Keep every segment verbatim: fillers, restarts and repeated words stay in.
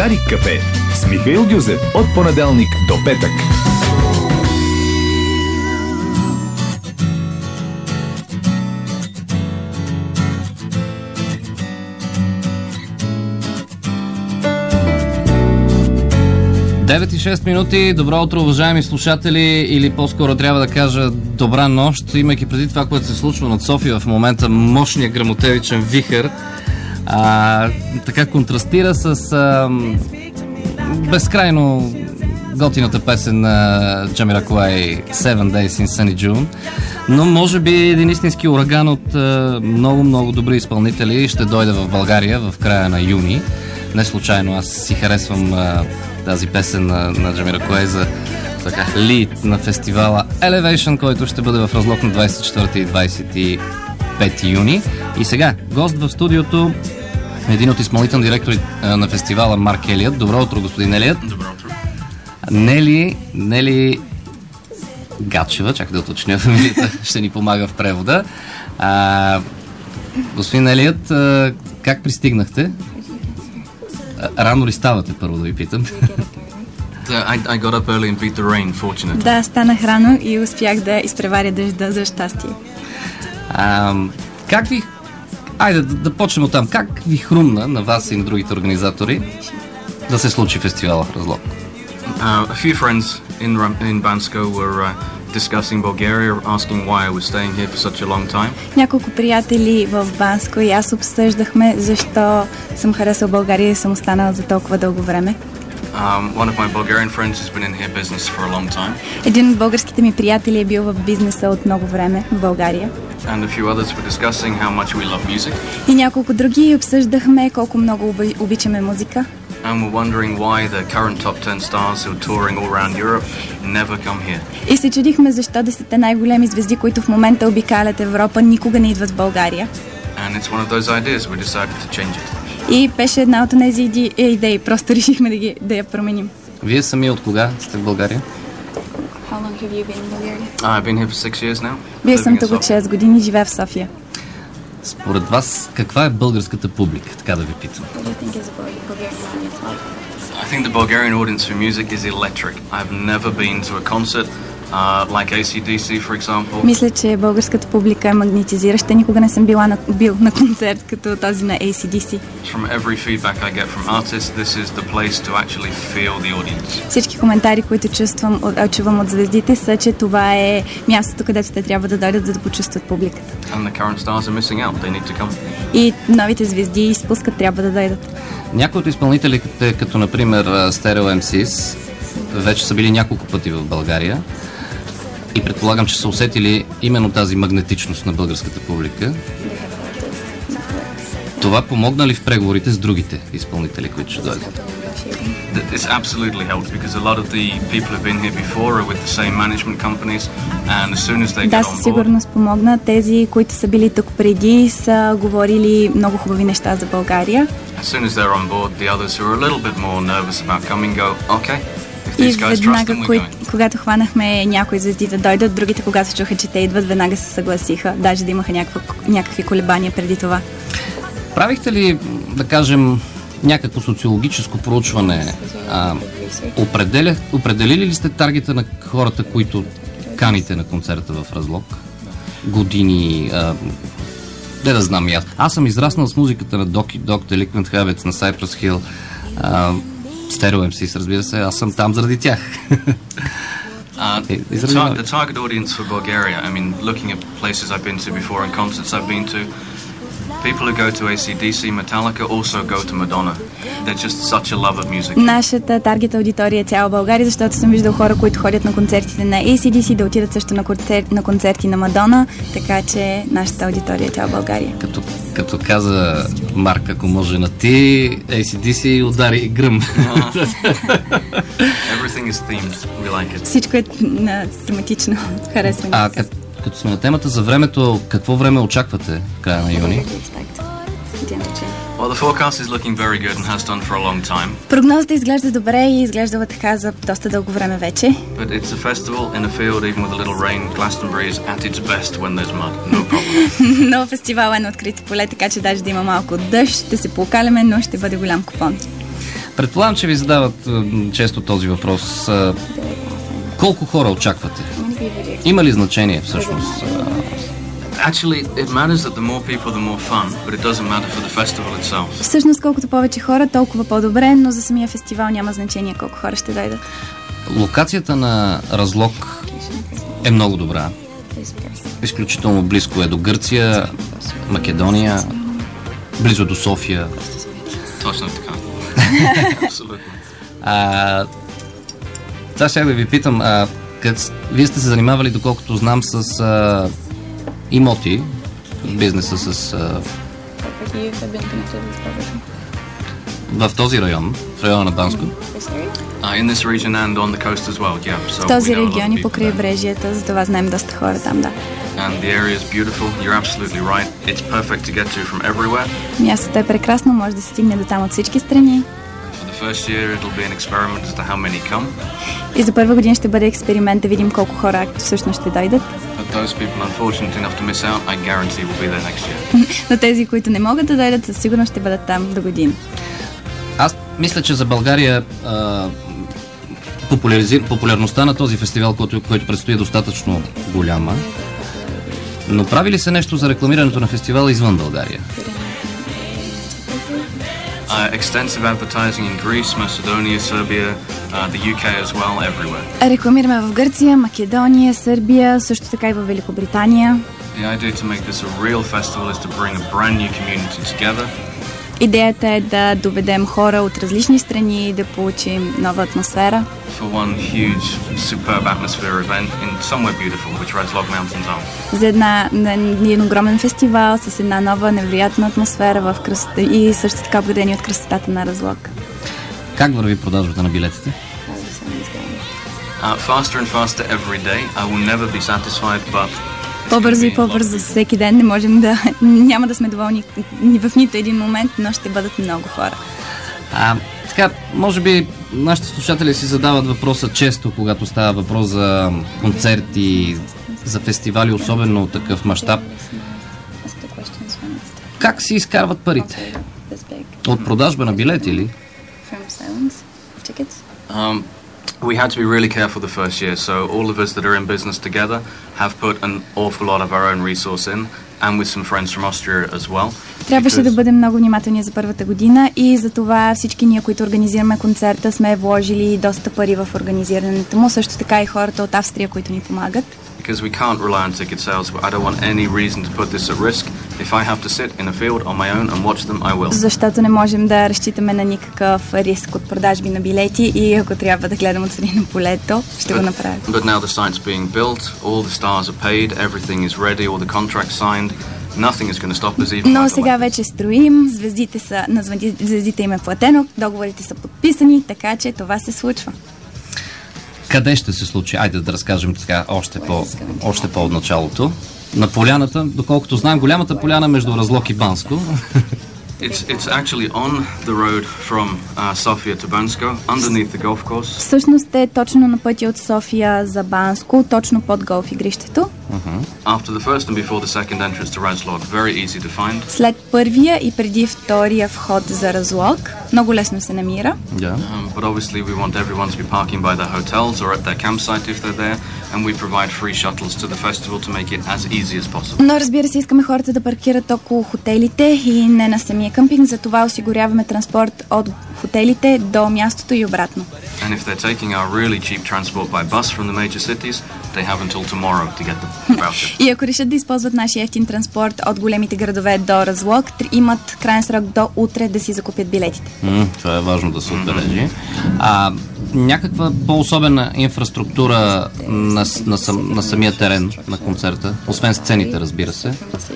Дарик кафе с Михаил Гюзев от понеделник до петък. девет и шест минути. Добро утро, уважаеми слушатели, или по-скоро трябва да кажа добра нощ, имайки преди това, което се случва над София в момента, мощния гръмотевичен вихър а, така контрастира с а, безкрайно готината песен на Jamiroquai Seven Days in Sunny June, но може би един истински ураган от много-много добри изпълнители ще дойде в България в края на юни. Не случайно аз си харесвам а, тази песен на, на Jamiroquai за така лид на фестивала Elevation, който ще бъде в Разлог на двадесет и четвърти и двадесет и пети юни. И сега, гост в студиото, един от изпълнителни директори а, на фестивала, Марк Елият. Добро утро, господин Елият. Добро утро. Нели, Нели Гачева, чакай да уточня фамилията, ще ни помага в превода. А, господин Елият, а, как пристигнахте? Рано ли ставате, първо да ви питам? I, I got up early and beat the rain, fortunately. Да, станах рано и успях да изпреваря дъжда, за щастие. А, как ви... Айде да, да почнем от там. Как ви хрумна на вас и на другите организатори да се случи фестивала в Разлог? Uh, a few friends in, in Bansko were uh, discussing Bulgaria, asking why I was staying here for such a long time. Няколко приятели в Банско и аз обсъждахме защо съм харесал България и съм останал за толкова дълго време. Um, one of my Bulgarian friends has been in here business for a long time. Един от българските ми приятели е бил в бизнеса от много време в България. And a few others were discussing how much we love music. И няколко други обсъждахме колко много оби- обичаме музика. And we're wondering why the current top ten stars who are touring all around Europe never come here. И се чудихме защо десетте най-големи звезди, които в момента обикалят Европа, никога не идват в България. And it's one of those ideas we decided to change it. И беше една от тези иде- идеи, просто решихме да, ги, да я променим. Вие сами от кога сте в България? How long have you been in Bulgaria? I've been here for six years now. Бил съм тук от шест години, живея в София. Според вас, каква е българската публика? Така да ви питам. I think the Bulgarian audience for music is electric. I've never been to a concert uh, like A C D C, for example. Мисля, че българската публика е магнетизираща. Никога не съм била на, бил на концерт като този на A C D C. From every feedback I get from artists, this is the place to actually feel the audience. Всички коментари, които чувствам, от, чувам от звездите, са, че това е мястото, където те трябва да дойдат, за да почувстват публиката. And the current stars are missing out. They need to come. И новите звезди изпускат, трябва да дойдат. Някои от изпълнителите, като например Stereo Ем Сис, вече са били няколко пъти в България и предполагам, че са усетили именно тази магнетичност на българската публика. Това помогна ли в преговорите с другите изпълнители, които ще дойдат? It's absolutely helped because a lot of the people who've been here before are with the same management companies, and as soon as they Да, get със on board, сигурност помогна. Тези, които са били тук преди, са говорили много хубави неща за България. as soon as they're on board, the others who are a little bit more nervous about coming go, okay, if И these guys trust веднага, them, we кои, go. когато хванахме някои звезди да дойдат, другите, когато чуха, че те идват, веднага се съгласиха, даже да имаха някаква, някакви колебания преди това. Правихте ли, да кажем, някакво социологическо проучване? А, определя, определили ли сте таргета на хората, които каните на концерта в Разлог? Години... А, не да знам и аз. Аз съм израснал с музиката на Doki Dog, Delinquent Habits, на Cypress Hill, а, Stereo Ем Сис, разбира се. Аз съм там заради тях. Uh, the, tar- the target audience for Bulgaria, I mean, looking at places I've been to before and concerts I've been to, people who go to A C D C, Metallica also go to Madonna. They're just such a love of music. Нашата таргет аудитория е цяла България, защото съм виждал хора, които ходят на концертите на A C D C, да отидат също на, концер... на концерти на Мадона, така че нашата аудитория е цяла България. Като, като каза Марк, ако може на ти, A C D C удари и гръм. Everything is themed. We like it. Всичко е на тематично. Харесване. А като, като сме на темата за времето, какво време очаквате в края на юни? Well, the forecast is looking very good and has done for a long time. Прогнозата изглежда добре и изглеждала така за доста дълго време вече. But it's a festival in a field, even with a little rain. Glastonbury is at its best when there's mud. No problem. Но фестивал е на открито поле, така че даже да има малко дъжд, ще се покаляме, но ще бъде голям купон. Предполагам, че ви задават м, често този въпрос. А, колко хора очаквате? Има ли значение всъщност? Actually, it matters that the more people, the more fun, but it doesn't matter for the festival itself. Всъщност, колкото повече хора, толкова по-добре, но за самия фестивал няма значение колко хора ще дойдат. Локацията на Разлог е много добра. Изключително близко е до Гърция, Македония, близо до София. Точно така. Абсолютно. А, сега ще да ви питам, а, къд, вие сте се занимавали, доколкото знам, с а, имоти, бизнеса с... А, в този район, в района на Банско. Uh, in this region and on the coast as well, yeah. So В този we know a lot of регион и people по there. крайбрежията, за това знаем доста хора там, да. And the area is beautiful. You're absolutely right. It's perfect to get to from everywhere. Мястото е прекрасно, може да се стигне до там от всички страни. For the first year, it'll be an experiment as to how many come. И за първа година ще бъде експеримент да видим колко хора всъщност ще дойдат. But those people unfortunate enough to miss out, I guarantee will be there next year. Но тези, които не могат да дойдат, със сигурност ще бъдат там до година. Аз мисля, че за България а, популяризир... популярността на този фестивал, който, който предстои, е достатъчно голяма. Но прави ли се нещо за рекламирането на фестивала извън България? Uh, extensive advertising in Greece, Macedonia, Serbia, uh, the U K as well, everywhere. Рекламираме в Гърция, Македония, Сърбия, също така и в Великобритания. The idea to make this a real festival is to bring a brand new community together. Идеята е да доведем хора от различни страни и да получим нова атмосфера. For one huge, superb atmosphere event in somewhere beautiful, which Razlog Mountains are. За една, на един огромен фестивал с една нова невероятна атмосфера в красота и също така обградени от красотата на Разлог. Как върви продажбата на билетите? Uh, faster and faster every day. I will never be satisfied, but По-бързо и по-бързо всеки ден не можем да... Няма да сме доволни ни в нито един момент, но ще бъдат много хора. А, така, може би нашите слушатели си задават въпроса често, когато става въпрос за концерти, за фестивали, особено такъв мащаб. Как си изкарват парите? От продажба на билети или? um, we had to be really careful the first year. So all of us that are in business together have put an awful lot of our own resource in, and with some friends from Austria as well. Трябваше да бъдем много внимателни за първата година и за това всички ние, които организираме концерта, сме вложили доста пари в организирането му. Също така и хората от Австрия, които ни помагат. Because we can't rely on ticket sales. I don't want any reason to put this at risk. If I have to sit in a field on my own and watch them, I will. Защото не можем да разчитаме на никакъв риск от продажби на билети и ако трябва да гледам отстрани на полето, ще But, го направя. but now the site's being built, all the stars are paid, everything is ready, all the contracts signed. Nothing is going to stop us even. Но by the сега way. вече строим, звездите са, на звезди- звездите им е платено, договорите са подписани, така че това се случва. Къде ще се случи? Айде да разкажем така още по, още по от началото. На поляната, доколкото знам, голямата поляна между Разлог и Банско. It's it's actually on the road from uh, Sofia to Bansko, underneath the golf course. Всъщност е точно на пътя от София за Банско, точно под голф игрището. After the first and before the second entrance to Razlog, very easy to find. След първия и преди втория вход за Разлог, много лесно се намира. Да. Um, but obviously we want everyone to be parking by their hotels or at their campsite if they're there, and we provide free shuttles to the festival to make it as easy as possible. Но разбира се, искаме хората да паркират около хотелите и не на самия къмпинг, затова осигуряваме транспорт от хотелите до мястото и обратно. And if they're taking our really cheap transport by bus from the major cities, they have until tomorrow to get the voucher. И ако решат да използват нашия ефтин транспорт от големите градове до Разлог, тр- имат крайен срок до утре да си закупят билетите. М, това е важно да се отбележи. А някаква по-особена инфраструктура на, с- на, сам, на самия терен на концерта, освен сцените, разбира се.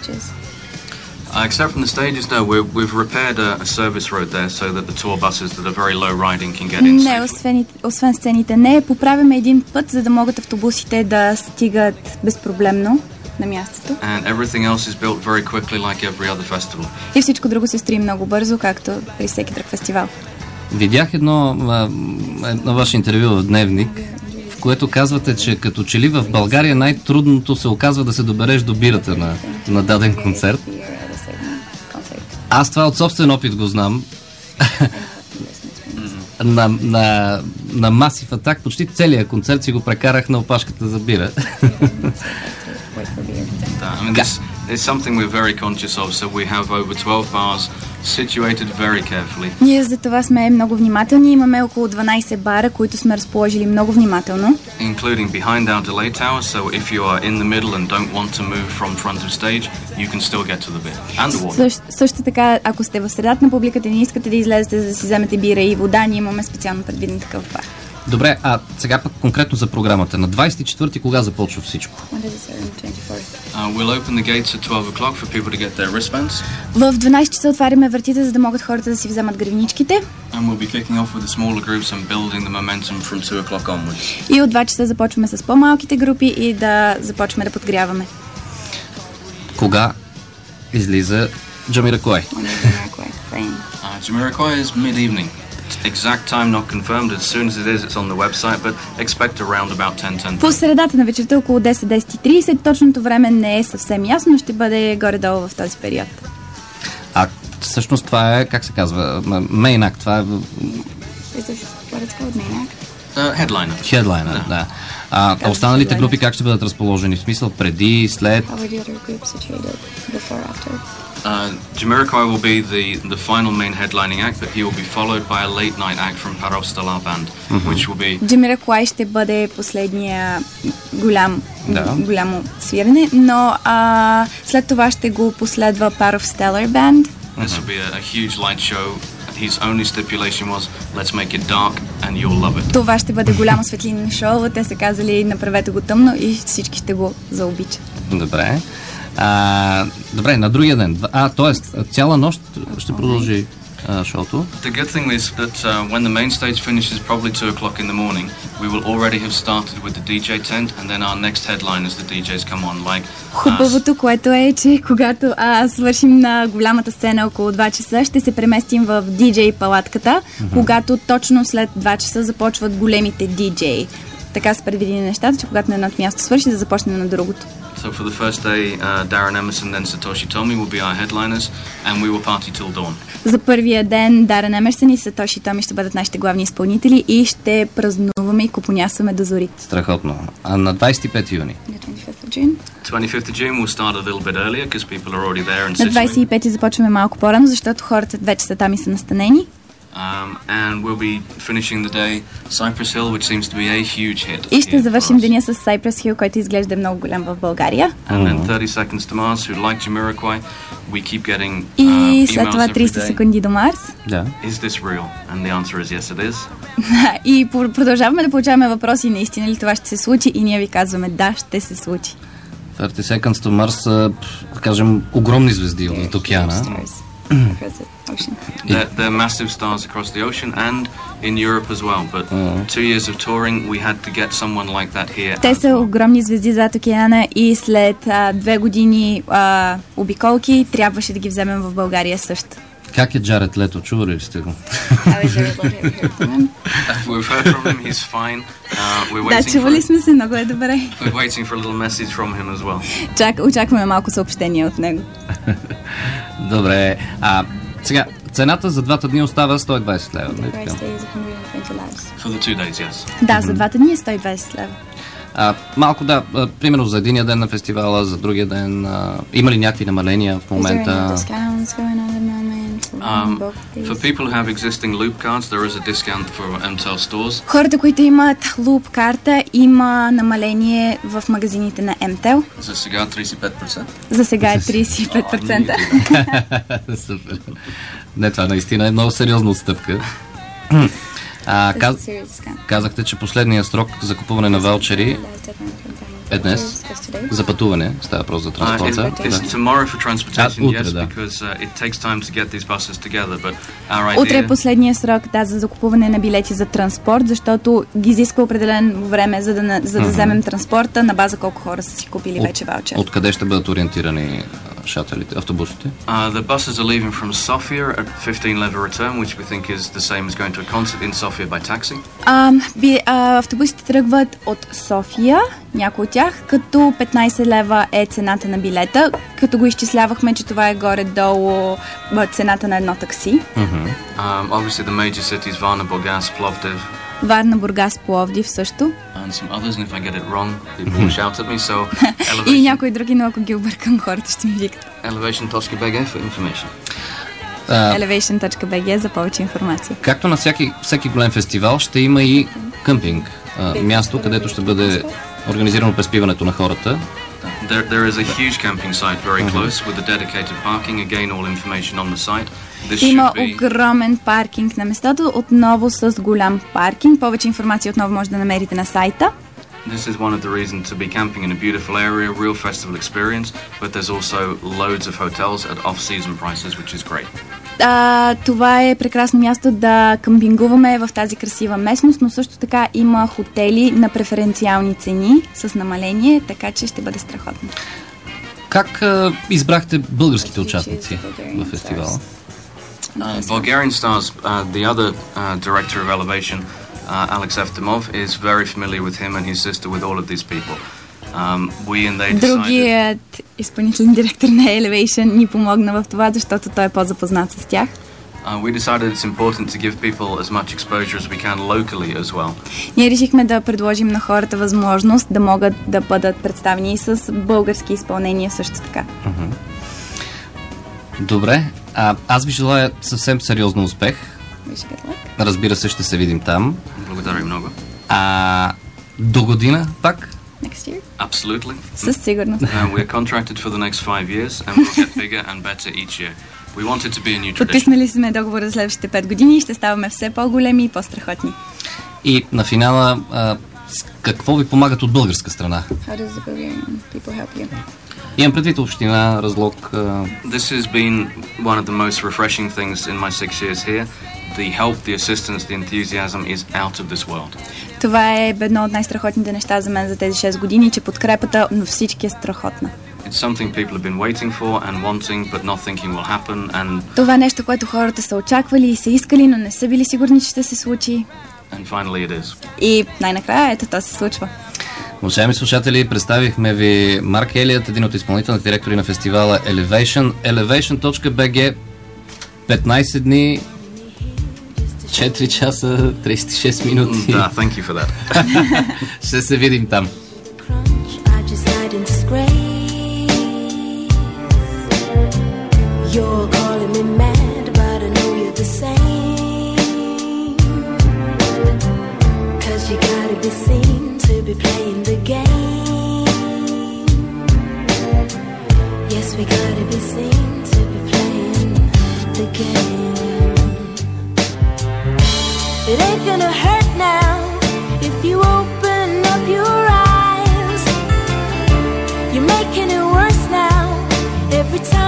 Uh, except from the stages, no, we're, we've repaired a, a service road there so that the tour buses that are very low riding can get in Не, safely. освен, освен сцените не. Поправяме един път, за да могат автобусите да стигат безпроблемно на мястото. And everything else is built very quickly like every other festival. И всичко друго се строи много бързо, както при всеки друг фестивал. Видях едно, а, едно ваше интервю в Дневник, в което казвате, че като че ли в България най-трудното се оказва да се добереш до бирата на, на даден концерт. Аз това от собствен опит го знам. на, на, на Massive Attack почти целият концерт си го прекарах на опашката за бира. I mean, this is something we're very conscious of, so we have over twelve bars situated very carefully. Ние за това сме много внимателни. Имаме около дванайсет бара, които сме разположили много внимателно. Including behind our delay tower, so if you are in the middle and don't want to move from front of stage, you can still get to the beer and the water. Също, също така, ако сте в средата на публиката и не искате да излезете, за да си вземете бира и вода, ние имаме специално предвиден такъв бар. Добре, а сега пък конкретно за програмата. На двайсет и четвърти кога започва всичко? Uh, we'll open the gates at twelve o'clock for people to get their wristbands. В дванайсет часа отваряме вратите, за да могат хората да си вземат гривничките. And we'll be kicking off with the smaller groups and building the momentum from two o'clock onwards. И от два часа започваме с по-малките групи и да започваме да подгряваме. Кога излиза Jamiroquai? Uh, Jamiroquai is mid-evening. Exact time not confirmed. As soon as it is, it's on the website, but expect around about ten ten. По средата на вечерта около десет десет и трийсет. Точното време не е съвсем ясно, но ще бъде горе-долу в този период. А всъщност това е, как се казва, main act, това е... Uh, headliner. Headliner, да. да. А, а останалите групи как ще бъдат разположени? В смисъл преди, след? Uh, Jamiroquai will be the, the final main headlining act, but he will be followed by a late night act from Parovstalar Band, mm-hmm. which will be... Jamiroquai ще бъде последния голям, да. голямо свирене, но а, след това ще го последва Parovstalar Band. This will be a, a huge light show. His only stipulation was, let's make it dark and you'll love it. Това ще бъде голямо светлинно шоу. Те са казали, направете го тъмно и всички ще го заобичат. Добре. А, добре, на другия ден. А, т.е. цяла нощ ще продължи а, шоуто. The good thing is that uh, when the main stage finishes probably two o'clock in the morning, we will already have started with the ди джей tent and then our next headline as the ди джейс come on. Like, хубавото, което е, че когато а, свършим на голямата сцена около два часа, ще се преместим в ди джей палатката, mm-hmm. когато точно след два часа започват големите ди джей. Така са предвидени нещата, че когато на едното място свърши, да започнем на другото. So for the first day, uh, Darren Emerson, then Satoshi Tomi will be our headliners, and we will party till dawn. За първия ден Дарен Емерсън и Сатоши Томи ще бъдат нашите главни изпълнители и ще празнуваме и купонясваме до зори. Страхотно. А на двайсет и пети юни? twenty-fifth of June we'll start a little bit earlier because people are already there and на двайсет и пети започваме малко по-рано, защото хората вече са там и са настанени. Um, and we'll be finishing the day Cypress Hill, which seems to be a huge hit. И ще завършим деня с Cypress Hill, който изглежда много голям в България. And then thirty seconds to Mars, who like Jamiroquai, we keep getting uh, и след това трийсет секунди до Марс. Да. Is this real? And the answer is yes, it is. И продължаваме да получаваме въпроси, наистина ли това ще се случи, и ние ви казваме да, ще се случи. thirty seconds to Mars са, да кажем, огромни звезди от океана. They're, they're massive stars across the ocean and in Europe as well. But uh-huh. two years of touring, we had to get someone like that here. Те са огромни звезди зад океана и след а, две години а, обиколки трябваше да ги вземем в България също. Как е Джаред Лето? Чували ли сте го? We've heard from him, he's fine. Uh, we're waiting да, чували сме се, много е добре. We're waiting for a little message from him as well. Чак, очакваме малко съобщение от него. Добре. А сега, цената за двата дни остава сто и двайсет лева. For the two days, yes. Да, за двата дни е сто и двайсет лева. А, малко да, а, примерно за единия ден на фестивала, за другия ден, а, има ли някакви намаления в момента? Um, for people who have existing loop cards, there is a discount for ем tel stores. Хората, които имат луп карта, има намаление в магазините на ем tel. За сега трийсет и пет процента. За сега е трийсет и пет процента. Супер. Не, това наистина е много сериозна отстъпка. А, каз... Казахте, че последният срок за купуване на ваучери е днес. За пътуване, става просто за транспорта. Утре е последния срок, да, за закупуване на билети за транспорт, защото ги изисква определено време, за да, за да вземем транспорта на база колко хора са си купили от, вече ваучер. Откъде ще бъдат ориентирани слушателите, автобусите? Uh, the buses are leaving from Sofia at fifteen leva return, which we think is the same as going to a concert in Sofia by taxi. А, би, а, автобусите тръгват от София, някои от тях, като петнайсет лева е цената на билета, като го изчислявахме, че това е горе-долу цената на едно такси. Mm-hmm. Um, obviously the major cities, Varna, Burgas, Plovdiv. Варна, Бургас, Пловдив също. And some others, and if I get it wrong, people will shout at me, so... elevation... И някои други, но ако ги объркам, хората ще ми викат. elevation точка би джи for information. Uh, elevation точка би джи за повече информация. Както на всеки, всеки голям фестивал, ще има и къмпинг. Uh, място, където ще бъде организирано преспиването на хората. There, there is a huge camping site very close with a dedicated parking. Again, all information on the site. This Има be... огромен паркинг на местото, отново с голям паркинг. Повече информация отново може да намерите на сайта. This is one of the reasons to be camping in a beautiful area, real festival experience, but there's also loads of hotels at off-season prices, which is great. А, това е прекрасно място да къмпингуваме в тази красива местност, но също така има хотели на преференциални цени с намаление, така че ще бъде страхотно. Как а, избрахте българските участници в фестивала? Uh, Bulgarian Stars, uh, the other uh, director of Elevation, uh, Alex Eftemov, is very familiar with him and his sister, with all of these people. Um, we and they decided... Другият изпълнителен директор на Elevation ни помогна в това, защото той е по-запознат с тях. Uh, we decided it's important to give people as much exposure as we can locally as well. Ние решихме да предложим на хората възможност да могат да бъдат представени и с български изпълнения също така. Uh-huh. Добре, а, аз ви желая съвсем сериозно успех. Разбира се, ще се видим там. Благодаря много. А до година пак? Next year? Absolutely. Със сигурност. Uh, we're contracted for the next five years and we'll get bigger and better each year. We want it to be a new tradition. Подписали сме договор за следващите пет години и ще ставаме все по-големи и по-страхотни. И на финала, а, какво ви помагат от българска страна? How does the Bulgarian people help you? Имам предвид община, Разлог. Uh... This has been one of the most refreshing things in my six years here. The help, the assistance, the enthusiasm is out of this world. Това е едно от най-страхотните неща за мен за тези шест години, че подкрепата на всички е страхотна. It's something people have been waiting for and wanting, but not thinking will happen. And това е нещо, което хората са очаквали и са искали, но не са били сигурни, че ще се случи. And finally it is. И най-накрая ето то се случва. Уважаеми слушатели, представихме ви Марк Елият, един от изпълнителните директори на фестивала Elevation. elevation точка би джи, петнайсет дни, четири часа, трийсет и шест минути. Да, thank you for that. Ще се видим там. You're calling me mad, but I know you're the same. Cause you gotta be seen to be playing the game. Yes, we gotta be seen to be playing the game. It ain't gonna hurt now if you open up your eyes. You're making it worse now every time.